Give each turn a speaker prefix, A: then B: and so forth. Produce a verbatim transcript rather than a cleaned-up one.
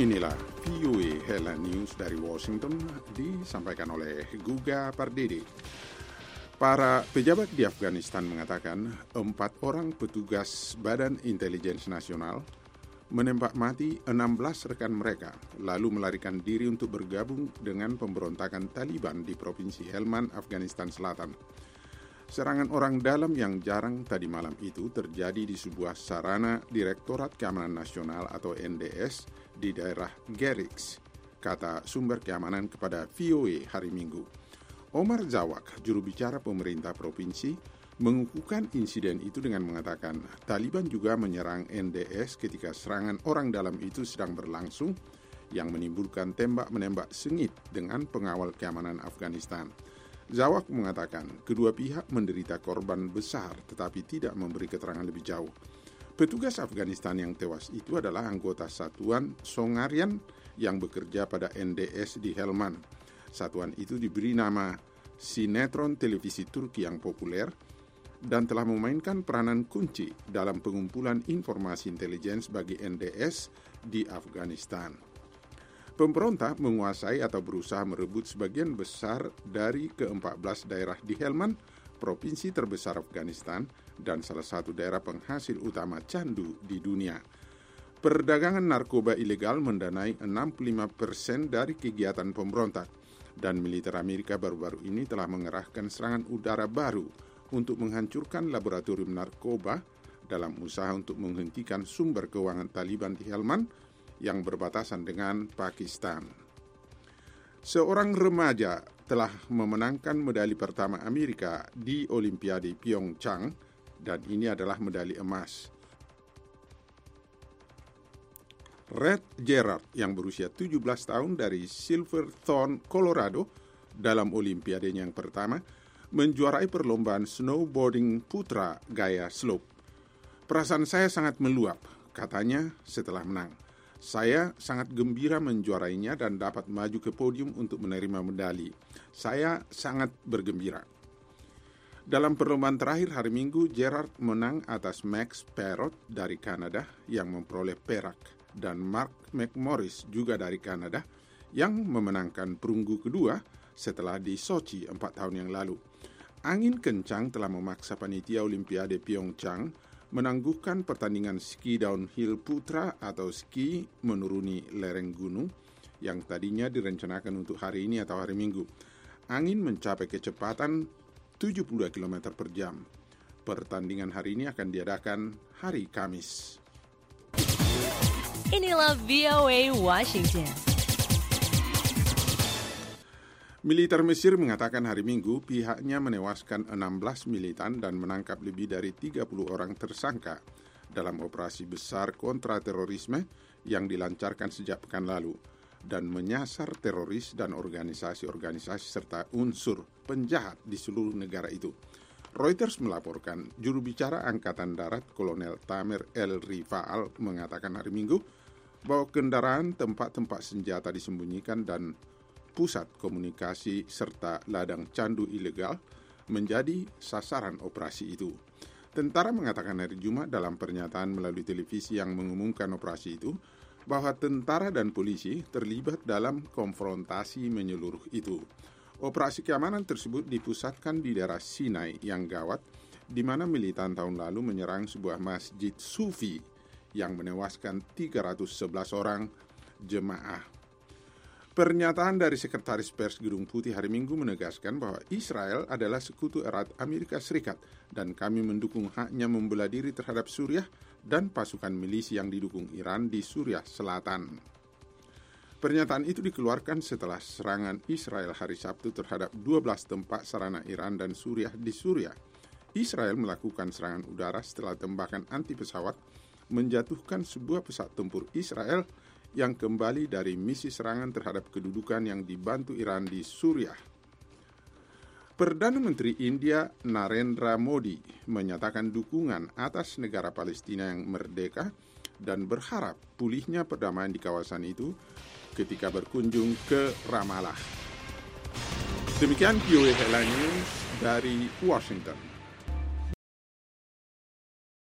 A: Inilah V O A Headline News dari Washington, disampaikan oleh Guga Pardede. Para pejabat di Afghanistan mengatakan empat orang petugas Badan Intelijen Nasional menembak mati enam belas rekan mereka, lalu melarikan diri untuk bergabung dengan pemberontakan Taliban di Provinsi Helmand, Afghanistan Selatan. Serangan orang dalam yang jarang tadi malam itu terjadi di sebuah sarana Direktorat Keamanan Nasional atau N D S di daerah Gerix, kata sumber keamanan kepada V O A hari Minggu. Omar Zawak, juru bicara pemerintah provinsi, mengukuhkan insiden itu dengan mengatakan Taliban juga menyerang N D S ketika serangan orang dalam itu sedang berlangsung yang menimbulkan tembak-menembak sengit dengan pengawal keamanan Afghanistan. Zawak mengatakan kedua pihak menderita korban besar tetapi tidak memberi keterangan lebih jauh. Petugas Afghanistan yang tewas itu adalah anggota Satuan Songarian yang bekerja pada N D S di Helmand. Satuan itu diberi nama sinetron televisi Turki yang populer dan telah memainkan peranan kunci dalam pengumpulan informasi intelijen bagi N D S di Afghanistan. Pemberontak menguasai atau berusaha merebut sebagian besar dari ke empat belas daerah di Helmand, provinsi terbesar Afghanistan, dan salah satu daerah penghasil utama candu di dunia. Perdagangan narkoba ilegal mendanai enam puluh lima persen dari kegiatan pemberontak, dan militer Amerika baru-baru ini telah mengerahkan serangan udara baru untuk menghancurkan laboratorium narkoba dalam usaha untuk menghentikan sumber keuangan Taliban di Helmand yang berbatasan dengan Pakistan. Seorang remaja telah memenangkan medali pertama Amerika di Olimpiade Pyeongchang, dan ini adalah medali emas. Red Gerard yang berusia tujuh belas tahun dari Silverthorne, Colorado, dalam Olimpiadenya yang pertama, menjuarai perlombaan snowboarding putra gaya slope. Perasaan saya sangat meluap, katanya setelah menang. Saya sangat gembira menjuarainya dan dapat maju ke podium untuk menerima medali. Saya sangat bergembira. Dalam perlombaan terakhir hari Minggu, Gerard menang atas Max Parrott dari Kanada yang memperoleh perak dan Mark McMorris juga dari Kanada yang memenangkan perunggu kedua setelah di Sochi empat tahun yang lalu. Angin kencang telah memaksa panitia Olimpiade Pyeongchang menangguhkan pertandingan ski downhill putra atau ski menuruni lereng gunung yang tadinya direncanakan untuk hari ini atau hari Minggu. Angin mencapai kecepatan tujuh puluh dua kilometer per jam. Pertandingan hari ini akan diadakan hari Kamis.
B: Inilah V O A Washington.
A: Militer Mesir mengatakan hari Minggu pihaknya menewaskan enam belas militan dan menangkap lebih dari tiga puluh orang tersangka dalam operasi besar kontra terorisme yang dilancarkan sejak pekan lalu dan menyasar teroris dan organisasi-organisasi serta unsur penjahat di seluruh negara itu. Reuters melaporkan juru bicara Angkatan Darat Kolonel Tamer El Rifaal mengatakan hari Minggu bahwa kendaraan tempat-tempat senjata disembunyikan dan pusat komunikasi serta ladang candu ilegal menjadi sasaran operasi itu. Tentara mengatakan hari Jumat dalam pernyataan melalui televisi yang mengumumkan operasi itu bahwa tentara dan polisi terlibat dalam konfrontasi menyeluruh itu. Operasi keamanan tersebut dipusatkan di daerah Sinai yang gawat, di mana militan tahun lalu menyerang sebuah masjid Sufi yang menewaskan tiga ratus sebelas orang jemaah. Pernyataan dari Sekretaris Pers Gedung Putih hari Minggu menegaskan bahwa Israel adalah sekutu erat Amerika Serikat dan kami mendukung haknya membela diri terhadap Suriah dan pasukan milisi yang didukung Iran di Suriah Selatan. Pernyataan itu dikeluarkan setelah serangan Israel hari Sabtu terhadap dua belas tempat sarana Iran dan Suriah di Suriah. Israel melakukan serangan udara setelah tembakan anti pesawat menjatuhkan sebuah pesawat tempur Israel yang kembali dari misi serangan terhadap kedudukan yang dibantu Iran di Suriah. Perdana Menteri India Narendra Modi menyatakan dukungan atas negara Palestina yang merdeka dan berharap pulihnya perdamaian di kawasan itu ketika berkunjung ke Ramallah. Demikian V O A Headline News dari Washington.